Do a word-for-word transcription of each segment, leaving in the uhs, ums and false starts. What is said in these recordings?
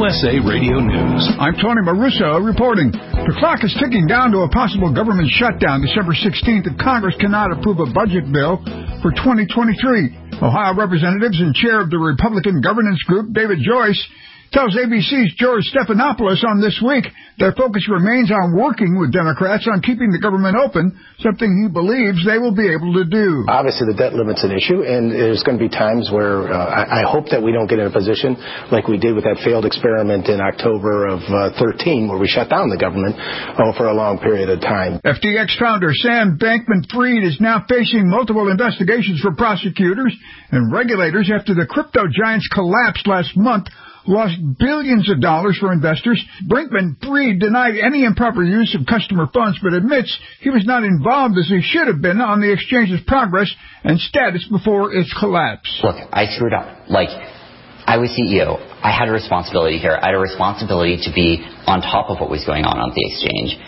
S A Radio News. I'm Tony Maruso reporting. The clock is ticking down to a possible government shutdown December sixteenth if Congress cannot approve a budget bill for twenty twenty-three. Ohio representatives and chair of the Republican governance group, David Joyce, tells A B C's George Stephanopoulos on This Week their focus remains on working with Democrats on keeping the government open, something he believes they will be able to do. Obviously, the debt limit's an issue, and there's going to be times where uh, I, I hope that we don't get in a position like we did with that failed experiment in October of uh, thirteen, where we shut down the government oh, for a long period of time. F T X founder Sam Bankman-Fried is now facing multiple investigations from prosecutors and regulators after the crypto giants collapsed last month, lost billions of dollars for investors. Bankman-Fried denied any improper use of customer funds, but admits he was not involved as he should have been on the exchange's progress and status before its collapse. Look, I screwed up. Like, I was C E O. I had a responsibility here. I had a responsibility to be on top of what was going on on the exchange.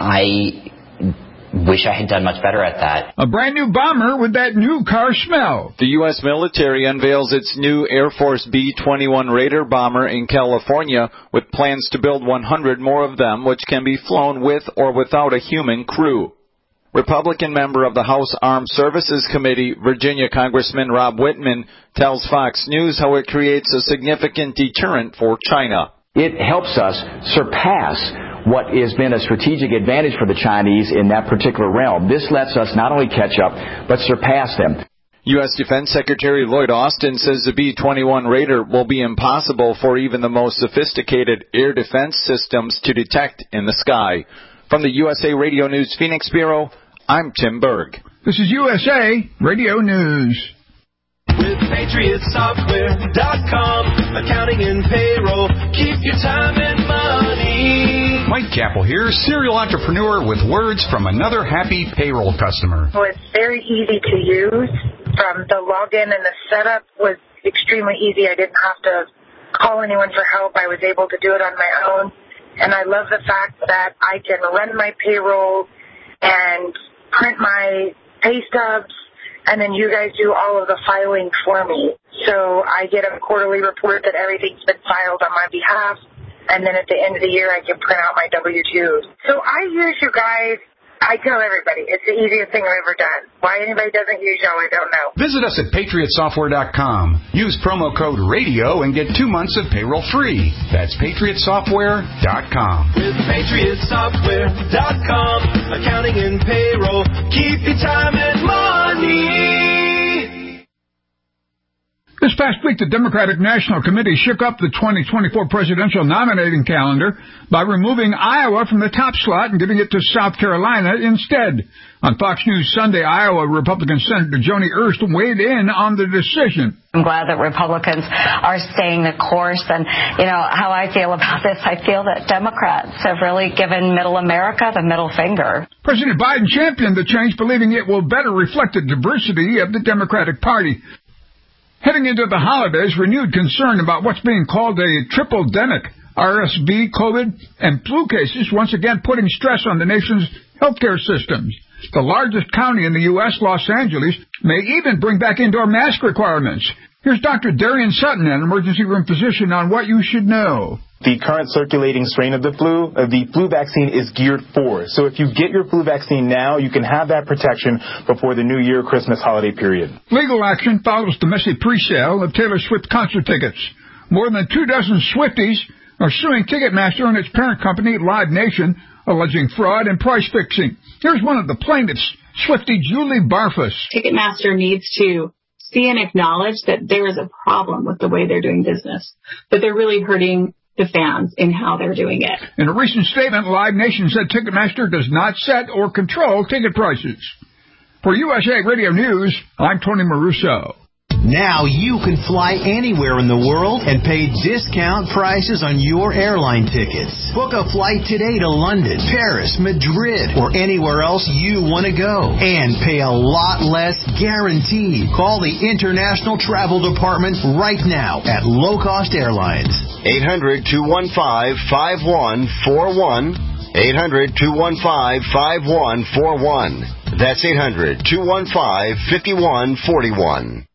I wish I had done much better at that. A brand new bomber with that new car smell. The U S military unveils its new Air Force B twenty-one Raider bomber in California, with plans to build one hundred more of them, which can be flown with or without a human crew. Republican member of the House Armed Services Committee, Virginia Congressman Rob Whitman, tells Fox News how it creates a significant deterrent for China. It helps us surpass what has been a strategic advantage for the Chinese in that particular realm. This lets us not only catch up, but surpass them. U S Defense Secretary Lloyd Austin says the B twenty-one Raider will be impossible for even the most sophisticated air defense systems to detect in the sky. From the U S A Radio News Phoenix Bureau, I'm Tim Berg. This is U S A Radio News. With Patriot Software dot com, accounting and payroll, keep your time and money. Mike Capel here, serial entrepreneur with words from another happy payroll customer. Well, it's very easy to use. From the login and the setup was extremely easy. I didn't have to call anyone for help. I was able to do it on my own. And I love the fact that I can run my payroll and print my pay stubs, and then you guys do all of the filing for me. So I get a quarterly report that everything's been filed on my behalf, and then at the end of the year I can print out my W two's. So I use you guys. I tell everybody, it's the easiest thing I've ever done. Why anybody doesn't use y'all, I don't know. Visit us at Patriot Software dot com. Use promo code RADIO and get two months of payroll free. That's Patriot Software dot com. With Patriot Software dot com, accounting and payroll, keep your time and money. This past week, the Democratic National Committee shook up the twenty twenty-four presidential nominating calendar by removing Iowa from the top slot and giving it to South Carolina instead. On Fox News Sunday, Iowa Republican Senator Joni Ernst weighed in on the decision. I'm glad that Republicans are staying the course. And, you know, how I feel about this, I feel that Democrats have really given middle America the middle finger. President Biden championed the change, believing it will better reflect the diversity of the Democratic Party. Heading into the holidays, renewed concern about what's being called a triple-demic, R S V, COVID, and flu cases once again putting stress on the nation's healthcare systems. The largest county in the U S, Los Angeles, may even bring back indoor mask requirements. Here's Doctor Darian Sutton, an emergency room physician, on what you should know. The current circulating strain of the flu, uh, the flu vaccine is geared for. So if you get your flu vaccine now, you can have that protection before the New Year Christmas holiday period. Legal action follows the messy pre-sale of Taylor Swift concert tickets. More than two dozen Swifties are suing Ticketmaster and its parent company, Live Nation, alleging fraud and price fixing. Here's one of the plaintiffs, Swiftie Julie Barfus. Ticketmaster needs to see and acknowledge that there is a problem with the way they're doing business, that they're really hurting the fans in how they're doing it. In a recent statement, Live Nation said Ticketmaster does not set or control ticket prices. For U S A Radio News, I'm Tony Maruso. Now you can fly anywhere in the world and pay discount prices on your airline tickets. Book a flight today to London, Paris, Madrid, or anywhere else you want to go. And pay a lot less guaranteed. Call the International Travel Department right now at Low Cost Airlines. eight hundred, two one five, five one four one. eight hundred, two one five, five one four one. That's eight hundred, two one five, five one four one.